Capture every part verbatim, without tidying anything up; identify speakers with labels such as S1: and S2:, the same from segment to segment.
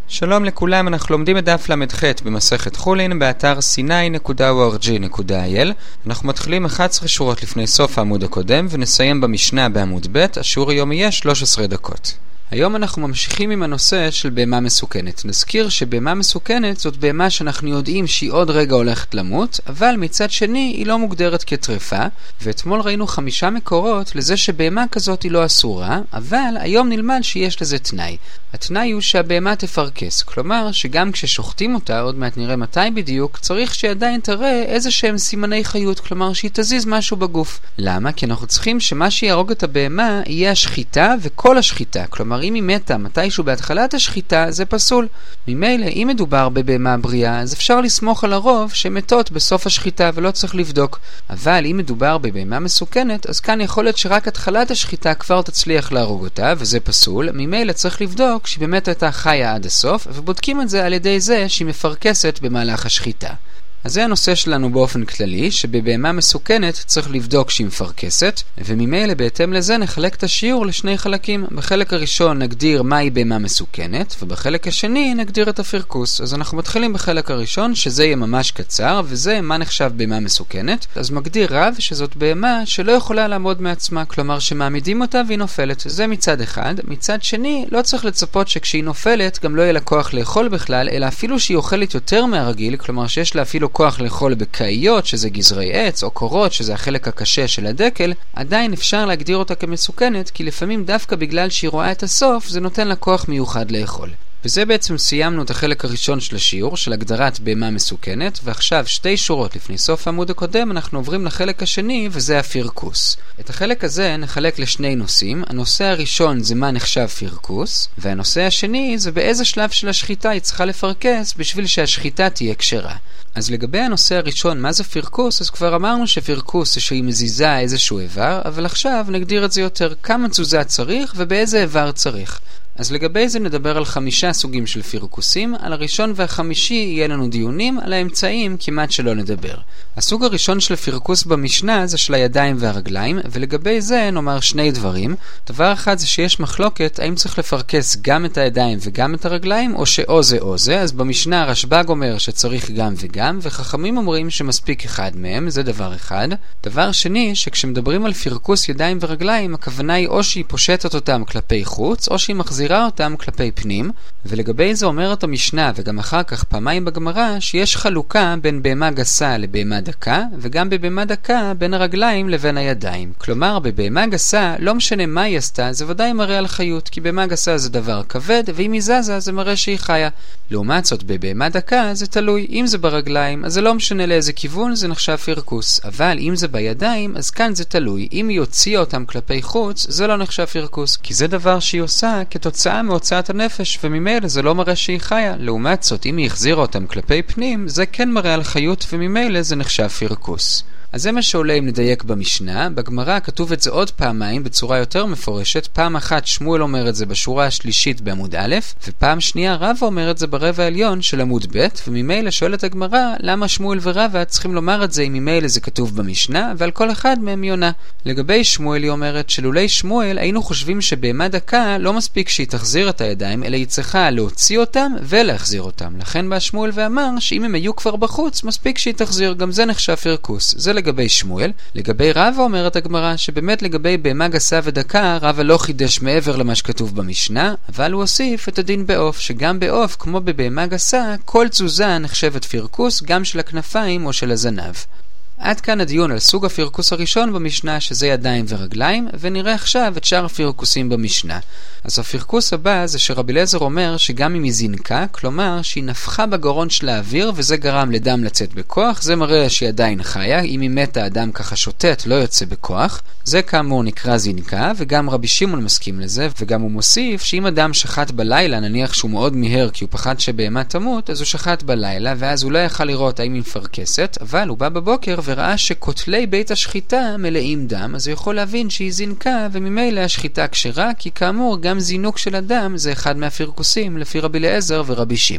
S1: שלום לכולם, אנחנו לומדים את דף למד ח' במסכת חולין באתר סיני נקודה או אר ג'י נקודה איי אל. אנחנו מתחילים אחת עשרה שורות לפני סוף העמוד הקודם ונסיים במשנה בעמוד ב'. השיעור היום יהיה שלוש עשרה דקות. היום אנחנו ממשיכים עם הנושא של בהמה מסוכנת. נזכיר שבהמה מסוכנת זאת בהמה שאנחנו יודעים שהיא עוד רגע הולכת למות, אבל מצד שני היא לא מוגדרת כטרפה, ואתמול ראינו חמישה מקורות לזה שבהמה כזאת היא לא אסורה, אבל היום נלמד שיש לזה תנאי. התנאי הוא שהבהמה תפרקס, כלומר שגם כששוחטים אותה, עוד מעט נראה מתי בדיוק, צריך שעדיין תראה איזה שהם סימני חיות, כלומר שהיא תזיז משהו בגוף. למה? כי אנחנו צריכים שמה שיהרוג את הבהמה יהיה השחיטה וכל השחיטה, כלומר אם היא מתה מתישהו בהתחלת השחיטה זה פסול. ממילא אם מדובר בבהמה בריאה אז אפשר לסמוך על הרוב שמתות בסוף השחיטה ולא צריך לבדוק, אבל אם מדובר בבהמה מסוכנת אז כאן יכול להיות שרק התחלת השחיטה כבר תצליח להרוג אותה וזה פסול. ממילא צריך לבדוק שהיא באמת הייתה חיה עד הסוף, ובודקים את זה על ידי זה שהיא מפרקסת במהלך השחיטה. אז זה הנושא שלנו באופן כללי, שבבהמה מסוכנת צריך לבדוק שהיא מפרקסת, וממילא בהתאם לזה נחלק את השיעור לשני חלקים. בחלק הראשון נגדיר מהי בהמה מסוכנת, ובחלק השני נגדיר את הפרקוס. אז אנחנו מתחילים בחלק הראשון, שזה יהיה ממש קצר, וזה מה נחשב בהמה מסוכנת. אז מגדיר רב שזאת בהמה שלא יכולה לעמוד מעצמה, כלומר שמעמידים אותה והיא נופלת. זה מצד אחד. מצד שני, לא צריך לצפות שכשהיא נופלת גם לא יהיה לה כוח לאכול בכלל, אלא אפילו שהיא אוכלת יותר מהרגיל, כלומר שיש לה אפילו כוח לאכול בקאיות, שזה גזרי עץ, או קורות, שזה החלק הקשה של הדקל, עדיין אפשר להגדיר אותה כמסוכנת, כי לפעמים דווקא בגלל שהיא רואה את הסוף, זה נותן לה כוח מיוחד לאכול. וזה בעצם סיימנו את החלק הראשון של השיעור, של הגדרת בהמה מסוכנת, ועכשיו שתי שורות לפני סוף העמוד הקודם אנחנו עוברים לחלק השני, וזה הפרקוס. את החלק הזה נחלק לשני נושאים. הנושא הראשון זה מה נחשב פרקוס, והנושא השני זה באיזה שלב של השחיטה היא צריכה לפרקס בשביל שהשחיטה תהיה כשרה. אז לגבי הנושא הראשון, מה זה פרקוס? אז כבר אמרנו שפרקוס זה שהיא מזיזה איזשהו איבר, אבל עכשיו נגדיר את זה יותר, כמה תזוזה צריך ובאיזה איבר צריך. אז לגבי זה נדבר על חמישה סוגים של פרקוסים. על הראשון והחמישי יהיה לנו דיונים, על האמצעים כמעט שלא נדבר. הסוג הראשון של פרקוס במשנה זה של הידיים והרגליים, ולגבי זה נאמר שני דברים. דבר אחד זה שיש מחלוקת האם צריך לפרקס גם את הידיים וגם את הרגליים, או שאו זה או זה. אז במשנה הרשב"ג אומר שצריך גם וגם, וחכמים אומרים שמספיק אחד מהם, זה דבר אחד. דבר שני, שכשמדברים על פרקוס ידיים ורגליים, הכוונה היא או שהיא פושטת אותם כלפי חוץ, או שהיא מחזירה אותם כלפי פנים, ולגבי זה אומרת המשנה וגם אחר כך פעמיים בגמרא שיש חלוקה בין בהמה גסה לבהמה דקה, וגם בבהמה דקה בין הרגליים לבין הידיים. כלומר בבהמה גסה לא משנה מה היא עשתה, זה ודאי מראה על חיות, כי בהמה גסה זה דבר כבד, ואם היא זזה זה מראה שהיא חיה. לעומת זאת בבהמה דקה זה תלוי, אם זה ברגליים אז זה לא משנה לאיזה כיוון, זה נחשב פרקוס, אבל אם זה בידיים אז כאן זה תלוי, אם היא הוציאה אותם כלפי חוץ זה לא נחשב פרקוס, כי זה דבר שהיא עושה כתוצאה מהוצאת הנפש, וממילא זה לא מראה שהיא חיה. לעומת זאת, אם היא החזירה אותם כלפי פנים, זה כן מראה על חיות, וממילא זה נחשב פרקוס. אז זה מה שעולה אם נדייק במשנה. בגמרא כתוב את זה עוד פעמיים בצורה יותר מפורשת. פעם אחת שמואל אומר את זה בשורה השלישית בעמוד א', ופעם שנייה רבא אומר את זה ברבע העליון של עמוד ב', וממילא שואלת הגמרא למה שמואל ורבא צריכים לומר את זה אם ממילא זה כתוב במשנה, ועל כל אחד מהם היא עונה. לגבי שמואל היא אומרת שלולי שמואל היינו חושבים שבהמה דקה לא מספיק שהיא תחזיר את הידיים, אלא היא צריכה להוציא אותם ולהחזיר אותם. לכן בא שמואל ואמר שאם הם היו כבר בחוץ מספיק שהיא תחזיר, גם זה נחשב פרקוס. זה לגבי שמואל. לגבי רבא אומרת הגמרא שבאמת לגבי בהמה גסה ודקה רבא לא חידש מעבר למה שכתוב במשנה, אבל הוא הוסיף את הדין בעוף, שגם בעוף כמו בבהמה גסה כל תזוזה נחשבת פרקוס, גם של הכנפיים או של הזנב. עד כאן הדיון על סוג הפרקוס הראשון במשנה, שזה ידיים ורגליים, ונראה עכשיו את שאר הפרקוסים במשנה. אז הפרקוס הבא זה שרבי אליעזר אומר שגם אם היא זינקה, כלומר שהיא נפחה בגרון של האוויר וזה גרם לדם לצאת בכוח, זה מראה שהיא עדיין חיה. אם היא מתה אדם ככה שוטט לא יוצא בכוח, זה כאמור נקרא זינקה, וגם רבי שמעון מסכים לזה, וגם הוא מוסיף שאם אדם שחט בלילה, נניח שהוא מאוד מהר כי הוא פחד שבהמה תמות, אז הוא שחט בלילה ואז הוא לא יכל לראות האם היא מפרקסת, אבל הוא בא בבוקר וראה שכותלי בית השחיטה מלאים דם, אז הוא יכול להבין שהיא זינקה, וממילא השחיטה כשרה, כי כאמור גם זינוק של הדם זה אחד מהפרקוסים לפי רבי אליעזר ורבי שמעון.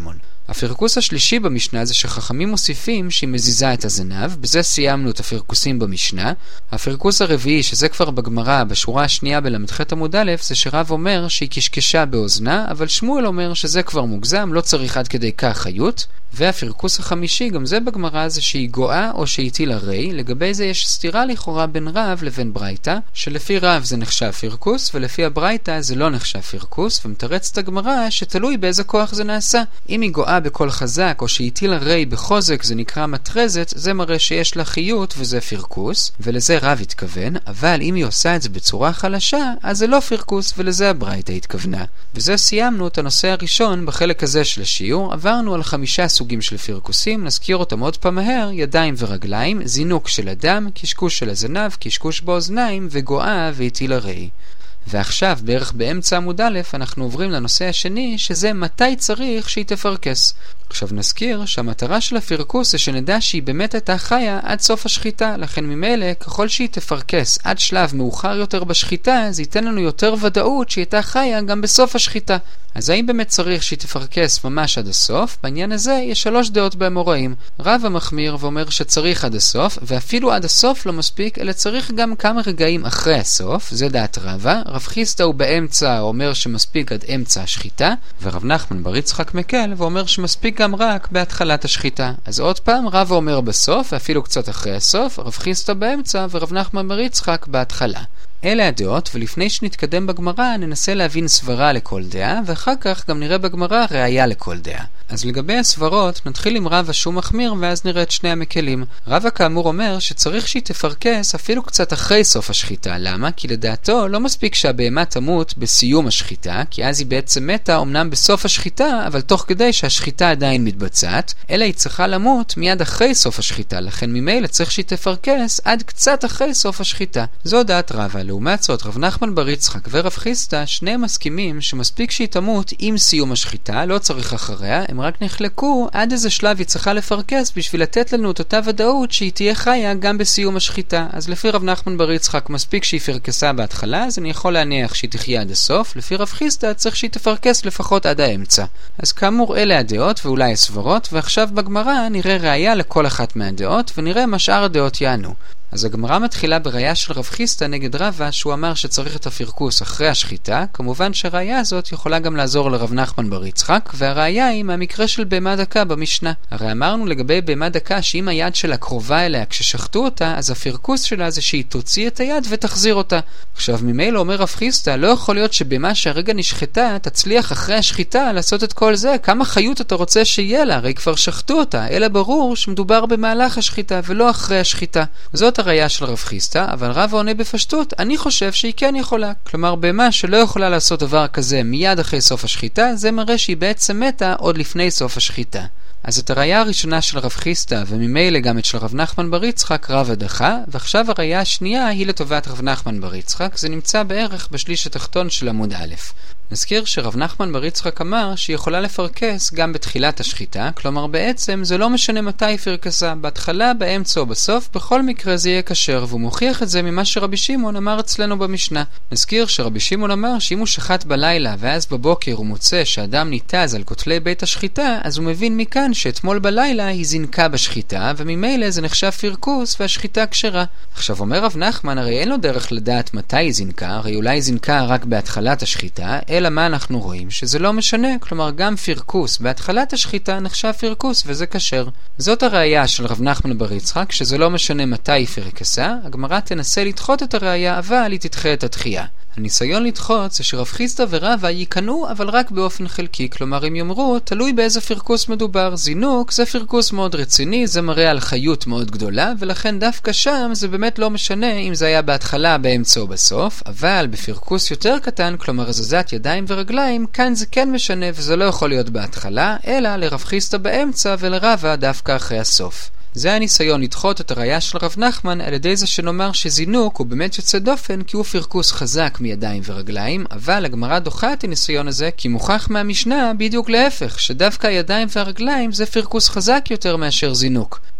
S1: הפרקוס השלישי במשנה זה שחכמים מוסיפים שהיא מזיזה את הזנב, בזה סיימנו את הפרקוסים במשנה. הפרקוס הרביעי, שזה כבר בגמרא, בשורה השנייה בלמ"ח עמוד א', זה שרב אומר שהיא קשקשה באוזנה, אבל שמואל אומר שזה כבר מוגזם, לא צריך עד כדי כך חיות. והפרקוס החמישי, גם זה בגמרא, זה שהיא גואה או שהטילה רי. לגבי זה יש סתירה לכאורה בין רב לבין ברייתא, שלפי רב זה נחשב פרקוס, ולפי הברייתא זה לא נחשב פרקוס, ומתרץ את הגמרא שתלוי באיזה כוח זה נעשה. אם היא גואה בקול חזק או שהטילה רי בחוזק, זה נקרא מטרזת, זה מראה שיש לה חיות וזה פרקוס, ולזה רב התכוון. אבל אם היא עושה את זה בצורה חלשה, אז זה לא פרקוס, ולזה הברייתא התכוונה. וזה סיימנו את הנושא הראשון בחלק הזה של השיעור. עברנו על חמישה סוגים של פרקוסים, נזכיר אותם עוד פעם מהר: ידיים ורגליים, זינוק של אדם, קשקוש של הזנב, קשקוש באוזניים, וגואה והטילה רי. ועכשיו, בערך באמצע עמוד א', אנחנו עוברים לנושא השני, שזה מתי צריך שהיא תפרקס. עכשיו נזכיר שהמטרה של הפרקוס זה שנדע שהיא באמת הייתה חיה עד סוף השחיטה, לכן ממילא ככל שהיא תפרקס עד שלב מאוחר יותר בשחיטה, זה ייתן לנו יותר ודאות שהיא הייתה חיה גם בסוף השחיטה. אז האם באמת צריך שהיא תפרקס ממש עד הסוף? בעניין הזה יש שלוש דעות באמוראים. רב המחמיר ואומר שצריך עד הסוף, ואפילו עד הסוף לא מספיק, אלא צריך גם כמה רגעים אחרי הסוף, זה דעת רבא. רב חיסדא הוא באמצע, אומר שמספיק עד אמצע השחיטה, ורב נחמן בר יצחק מקל ואומר שמספיק גם רק בהתחלת השחיטה. אז עוד פעם, רב אומר בסוף, ואפילו קצת אחרי הסוף, רב חיסדא באמצע ורב נחמן בר יצחק בהתחלה. אלה הדעות, ולפני שנתקדם בגמרא ננסה להבין סברה לכל דעה, ואחר כך גם נראה בגמרא ראיה לכל דעה. אז לגבי הסברות, נתחיל עם רבא שהוא מחמיר ואז נראה את שני המקלים. רבא כאמור אומר שצריך שהיא תפרקס אפילו קצת אחרי סוף השחיטה. למה? כי לדעתו לא מספיק שהבהמה תמות בסיום השחיטה, כי אז היא בעצם מתה אמנם בסוף השחיטה, אבל תוך כדי שהשחיטה עדיין מתבצעת, אלא היא צריכה למות מיד אחרי סוף השחיטה, לכן ממילא צריך שהיא תפרקס עד קצת אחרי סוף השחיטה. זו דעת רבא. לעומת זאת, רב נחמן בר יצחק ורב חיסדא שניהם מסכימים שמספיק שהיא תמות עם סיום השחיטה, לא צריך אחריה, הם רק נחלקו עד איזה שלב היא צריכה לפרקס בשביל לתת לנו את אותה ודאות שהיא תהיה חיה גם בסיום השחיטה. אז לפי רב נחמן בר יצחק מספיק שהיא פרקסה בהתחלה, אז אני יכול להניח שהיא תחיה עד הסוף. לפי רב חיסדא צריך שהיא תפרקס לפחות עד האמצע. אז כאמור אלה הדעות ואולי הסברות, ועכשיו בגמרא נראה ראיה לכל אחת מהדעות ונראה מה שאר הדעות יענו. אז הגמרא מתחילה בראיה של רב חיסדא נגד רבא, שהוא אמר שצריך את הפרקוס אחרי השחיטה. כמובן שהראיה הזאת יכולה גם לעזור לרב נחמן בר יצחק, והראיה היא מהמקרה של בהמה דקה במשנה. הרי אמרנו לגבי בהמה דקה שאם היד שלה קרובה אליה כששחטו אותה, אז הפרקוס שלה זה שהיא תוציא את היד ותחזיר אותה. עכשיו ממילא אומר רב חיסדא, לא יכול להיות שבהמה שהרגע נשחטה תצליח אחרי השחיטה לעשות את כל זה. כמה חיות אתה רוצה שיהיה לה? הרי כבר שחטו אותה, אלא ברור שמדובר במהלך השחיטה ולא אחרי השחיטה. זאת הראיה של רב חיסדא, אבל רב עונה בפשטות, אני חושב שהיא כן יכולה. כלומר, בהמה שלא יכולה לעשות דבר כזה מיד אחרי סוף השחיטה, זה מראה שהיא בעצם מתה עוד לפני סוף השחיטה. אז את הראיה הראשונה של רב חיסדא, וממילא גם את של רב נחמן בר יצחק, רבא דחה, ועכשיו הראיה השנייה היא לטובת רב נחמן בר יצחק, זה נמצא בערך בשליש התחתון של עמוד א'. נזכיר שרב נחמן בר יצחק אמר שהיא יכולה לפרקס גם בתחילת השחיטה, כלומר בעצם זה לא משנה מתי היא פרקסה, בהתחלה, באמצע או בסוף, בכל מקרה זה יהיה כשר, והוא מוכיח את זה ממה שרבי שמעון אמר אצלנו במשנה. נזכיר שרבי שמעון אמר שאם הוא שחט בלילה ואז בבוקר הוא מוצא שאדם ניתז על כותלי בית השחיטה, אז הוא מבין מכאן שאתמול בלילה היא זינקה בשחיטה, וממילא זה נחשב פרקוס והשחיטה כשרה. עכשיו אומר רב נחמן, הרי אין לו דרך לדעת מתי היא זינקה, הרי אולי היא זינקה רק בהתחלת השחיטה, אלא מה אנחנו רואים? שזה לא משנה, כלומר גם פרקוס בהתחלת השחיטה נחשב פרקוס וזה כשר. זאת הראיה של רב נחמן בר יצחק, שזה לא משנה מתי היא פרקסה. הגמרא תנסה לדחות את הראיה, אבל היא תדחה את התחייה. הניסיון לדחות זה שרב חיסדא ורבא יקנו, אבל רק באופן חלקי, כלומר הם יאמרו, תלוי באיזה פרקוס מדובר. זינוק זה פרקוס מאוד רציני, זה מראה על חיות מאוד גדולה, ולכן דווקא שם זה באמת לא משנה אם זה היה בהתחלה, באמצע או בסוף, אבל בפרקוס יותר קטן, כלומר הזזת ידיים ורגליים, כאן זה כן משנה וזה לא יכול להיות בהתחלה, אלא לרב חיסדא באמצע ולרבא דווקא אחרי הסוף. זה הניסיון לדחות את הראיה של רב נחמן על ידי זה שנאמר שזינוק הוא באמת יוצא דופן כי הוא פרקוס חזק מידיים ורגליים, אבל הגמרא דוחה את הניסיון הזה כי מוכח מהמשנה בדיוק להפך, שדווקא הידיים והרגליים זה פרקוס חזק יותר מאשר זינוק.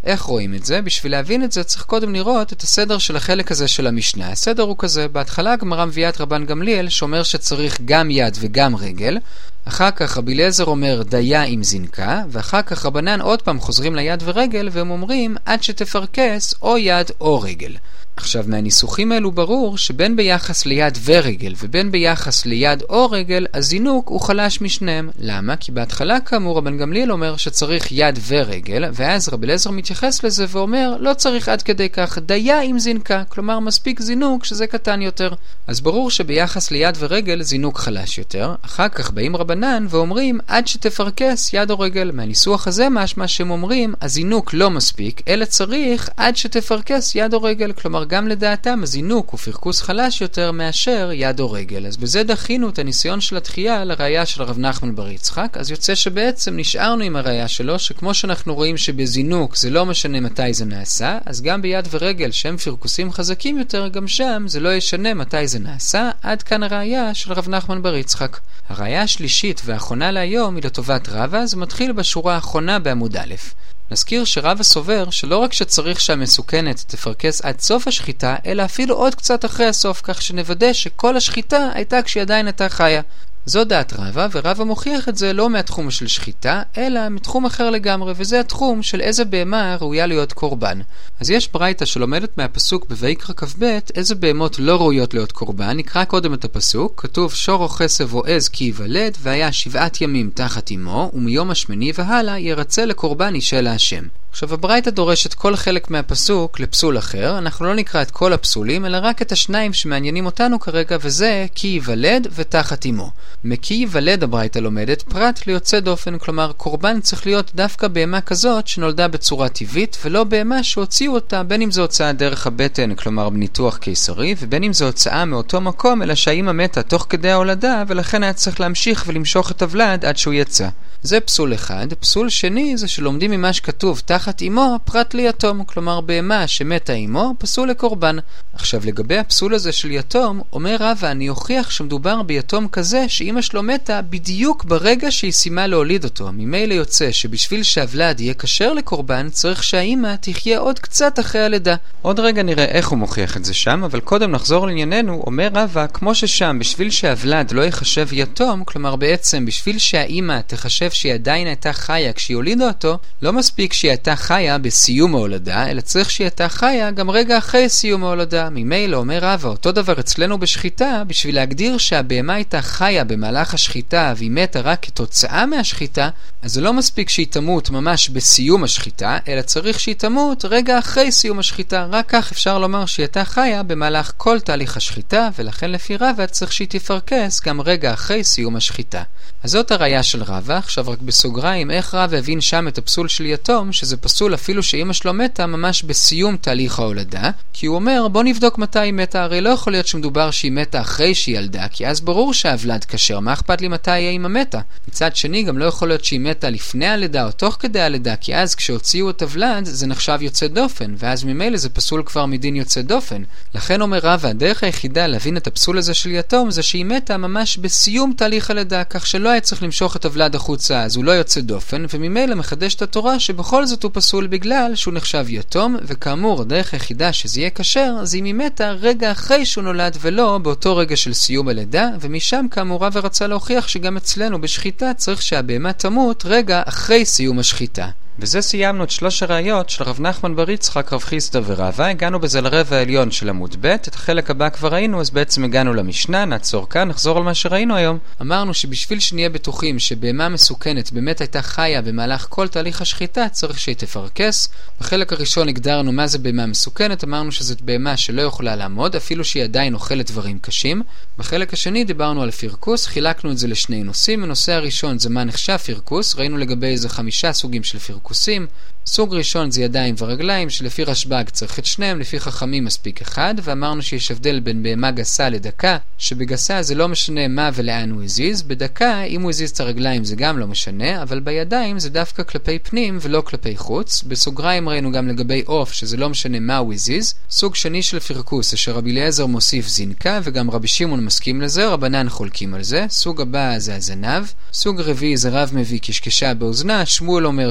S1: איך רואים את זה? בשביל להבין את זה צריך קודם לראות את הסדר של החלק הזה של המשנה. הסדר הוא כזה, בהתחלה הגמרא מביאה את רבן גמליאל שאומר שצריך גם יד וגם רגל, אחר כך רבי אליעזר אומר דיה עם זינקה, ואחר כך רבנן עוד פעם חוזרים ליד ורגל והם אומרים עד שתפרקס או יד או רגל. עכשיו מהניסוחים האלו ברור שבין ביחס ליד ורגל ובין ביחס ליד או רגל הזינוק הוא חלש משניהם. למה? כי בהתחלה כאמור רבן גמליאל אומר שצריך יד ורגל, ואז רבי אליעזר מתייחס לזה ואומר לא צריך עד כדי כך, דיה עם זינקה, כלומר מספיק זינוק שזה קטן יותר. אז ברור שביחס ליד ורגל זינוק חלש יותר. אחר כך באים רבנן ואומרים עד שתפרקס יד או רגל. מהניסוח הזה משמע שהם אומרים הזינוק לא מספיק אלא צריך עד שתפרקס יד או רגל, כלומר גם לדעתם הזינוק הוא פרקוס חלש יותר מאשר יד או רגל. אז בזה דחינו את הניסיון של התחייה לראיה של רב נחמן בר יצחק. אז יוצא שבעצם נשארנו עם הראיה שלו שכמו שאנחנו רואים שבזינוק זה לא משנה מתי זה נעשה, אז גם ביד ורגל שהם פרקוסים חזקים יותר גם שם זה לא ישנה מתי זה נעשה. עד כאן הראיה של רב נחמן בר יצחק. הראיה השלישית והאחרונה להיום היא לטובת רבא, זה מתחיל בשורה האחרונה בעמוד א'. נזכיר שרבא סובר שלא רק שצריך שהמסוכנת תפרקס עד סוף השחיטה, אלא אפילו עוד קצת אחרי הסוף, כך שנוודא שכל השחיטה הייתה כשהיא עדיין הייתה חיה. זו דעת רבא, ורבא מוכיח את זה לא מהתחום של שחיטה, אלא מתחום אחר לגמרי, וזה התחום של איזה בהמה ראויה להיות קורבן. אז יש ברייתא שלומדת מהפסוק בויקרא כ"ב איזה בהמות לא ראויות להיות קורבן. נקרא קודם את הפסוק, כתוב שור או חסב או עז כי ייוולד, והיה שבעת ימים תחת אמו, ומיום השמיני והלאה ירצה לקורבן אישה להשם. עכשיו הברייתא דורשת כל חלק מהפסוק לפסול אחר. אנחנו לא נקרא את כל הפסולים אלא רק את השניים שמעניינים אותנו כרגע, וזה כי ייוולד ותחת אמו. מכי ייוולד הברייתא לומדת פרט ליוצא דופן, כלומר קורבן צריך להיות דווקא בהמה כזאת שנולדה בצורה טבעית ולא בהמה שהוציאו אותה, בין אם זו הוצאה דרך הבטן כלומר בניתוח קיסרי, ובין אם זו הוצאה מאותו מקום אלא שהאימא מתה תוך כדי ההולדה ולכן היה צריך להמשיך ולמשוך את הוולד עד שהוא יצא. זה פסול אחד. פסול שני זה שלומדים ממה שכתוב תחת אמו פרט ליתום, כלומר בהמה שמתה אמו פסול לקורבן. עכשיו לגבי הפסול הזה של יתום, אומר רבא אני אוכיח שמדובר ביתום כזה שאמא שלו מתה בדיוק ברגע שהיא סיימה להוליד אותו. ממילא יוצא שבשביל שהוולד יהיה כשר לקורבן צריך שהאמא תחיה עוד קצת אחרי הלידה. עוד רגע נראה איך הוא מוכיח את זה שם, אבל קודם נחזור לענייננו. אומר רבא כמו ששם בשביל שהוולד לא יחשב יתום, כלומר בעצם בשביל שהאמא תחשב שהיא עדיין הייתה חיה כשהיא הולידה אותו, לא מספיק שהיא הייתה חיה בסיום ההולדה, אלא צריך שהיא הייתה חיה גם רגע אחרי סיום ההולדה. ממילא אומר רבא אותו דבר אצלנו בשחיטה, בשביל להגדיר שהבהמה הייתה חיה במהלך השחיטה והיא מתה רק כתוצאה מהשחיטה, אז זה לא מספיק שהיא תמות ממש בסיום השחיטה, אלא צריך שהיא תמות רגע אחרי סיום השחיטה. רק כך אפשר לומר שהיא הייתה חיה במהלך כל תהליך השחיטה, ולכן לפי רבא צריך שהיא תפרקס גם רגע אחרי סיום השחיטה. אז זאת הראיה של רבא. עכשיו רק בסוגריים, איך רבא הבין שם את הפסול של יתום, שזה פסול אפילו שאמא שלו מתה ממש בסיום תהליך ההולדה, כי הוא אומר בוא נבדוק מתי היא מתה. הרי לא יכול להיות שמדובר שהיא מתה אחרי שהיא ילדה, כי אז ברור שהוולד כשר, מה אכפת לי מתי היא אמא מתה? מצד שני גם לא יכול להיות שהיא מתה לפני הלידה או תוך כדי הלידה, כי אז כשהוציאו את הוולד זה נחשב יוצא דופן, ואז ממילא זה פסול כבר מדין יוצא דופן. לכן אומר רבא הדרך היחידה להבין את הפסול הזה של יתום זה שהיא מתה ממש בסיום תהליך הלידה, כך שלא היה צריך למשוך את הוולד החוצה, אז הוא לא יוצא דופן, וממילא מחדש את התורה שבכל זאת הוא פסול בגלל שהוא נחשב יתום. וכאמור הדרך היחידה שזה יהיה כשר זה אם היא מתה רגע אחרי שהוא נולד ולא באותו רגע של סיום הלידה, ומשם כאמור רבא רצה להוכיח שגם אצלנו בשחיטה צריך שהבהמה תמות רגע אחרי סיום השחיטה. בזה סיימנו את שלוש הראיות של רב נחמן בר יצחק, רב חיסדא ורבא. הגענו בזה לרבע העליון של עמוד ב'. את החלק הבא כבר ראינו, אז בעצם הגענו למשנה. נעצור כאן, נחזור על מה שראינו היום. אמרנו שבשביל שנהיה בטוחים שבהמה מסוכנת באמת הייתה חיה במהלך כל תהליך השחיטה, צריך שהיא תפרקס. בחלק הראשון הגדרנו מה זה בהמה מסוכנת, אמרנו שזאת בהמה שלא יכולה לעמוד אפילו שהיא עדיין אוכלת דברים קשים. בחלק השני דיברנו על פרקוס, חילקנו את זה לשני נושאים. הנושא הראשון זה מה נחשב פרקוס, ראינו לגבי איזה חמישה סוגים של פרקוסים. סוג ראשון זה ידיים ורגליים, שלפי רשב"ג צריך את שניהם, לפי חכמים מספיק אחד, ואמרנו שיש הבדל בין בהמה גסה לדקה, שבגסה זה לא משנה מה ולאן הוא הזיז, בדקה אם הוא הזיז את הרגליים זה גם לא משנה, אבל בידיים זה דווקא כלפי פנים ולא כלפי חוץ. בסוגריים ראינו גם לגבי עוף שזה לא משנה מה הוא הזיז. סוג שני של פרקוס זה שרבי אליעזר מוסיף זינקה, וגם רבי שמעון מסכים לזה, רבנן חולקים על זה. סוג הבא זה הזנב. סוג רביעי זה רב מביא קשקשה באוזנה, שמואל אומר שלא צריך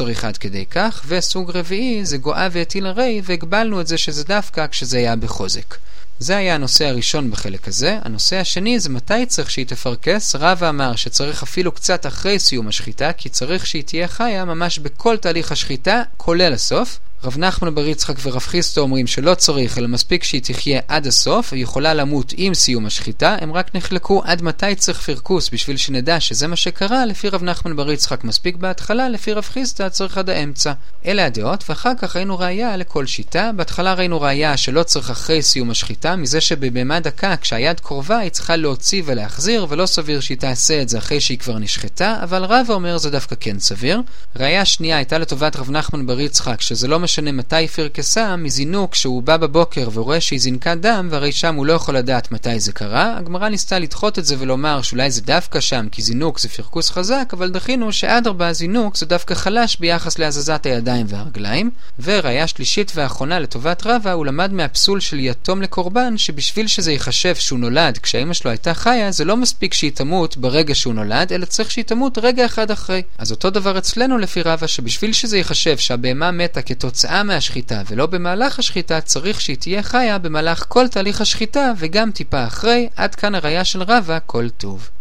S1: צריך עד כדי כך, וסוג רביעי זה גואה והטיל הרי, והגבלנו את זה שזה דווקא כשזה היה בחוזק. זה היה הנושא הראשון בחלק הזה. הנושא השני זה מתי צריך שהיא תפרקס. רבא אמר שצריך אפילו קצת אחרי סיום השחיטה, כי צריך שהיא תהיה חיה ממש בכל תהליך השחיטה, כולל הסוף. רב נחמן בר יצחק ורב חיסטו אומרים שלא צריך, אלא מספיק שהיא תחיה עד הסוף, היא יכולה למות עם סיום השחיטה. הם רק נחלקו עד מתי צריך פרקוס בשביל שנדע שזה מה שקרה. לפי רב נחמן בר יצחק מספיק בהתחלה, לפי רב חיסטו צריך עד האמצע. אלה הדעות, ואחר כך ראינו ראיה לכל שיטה. בהתחלה ראינו ראיה שלא צריך אחרי סיום השחיטה, מזה שבבהמה דקה כשהיד קרובה היא צריכה להוציא ולהחזיר, ולא סביר שהיא תעשה את זה אחרי שהיא כבר נשחטה, אבל רב אומר זה דווקא כן סביר. ראיה שנייה הייתה לטובת רב נחמן בר יצחק, שזה לא משנה מתי פרקסה, מזינוק שהוא בא בבוקר ורואה שהיא זינקה דם, והרי שם הוא לא יכול לדעת מתי זה קרה. הגמרא ניסתה לדחות את זה ולומר שאולי זה דווקא שם, כי זינוק זה פרקוס חזק, אבל דחינו שאדרבה זינוק זה דווקא חלש ביחס להזזת הידיים והרגליים. וראיה שלישית ואחרונה לטובת רבא, הוא למד מהפסול של יתום לקורבן, שבשביל שזה ייחשב שהוא נולד כשהאמא שלו הייתה חיה, זה לא מספיק שהיא תמות ברגע שהוא נולד, אלא צריך שהיא תמות רגע אחד אחרי. אז אותו דבר אצלנו לפי רבא, שבשביל שזה ייחשב שהבהמה מתה כתוצאה מהשחיטה ולא במהלך השחיטה, צריך שהיא תהיה חיה במהלך כל תהליך השחיטה וגם טיפה אחרי. עד כאן הראיה של רבא, כל טוב.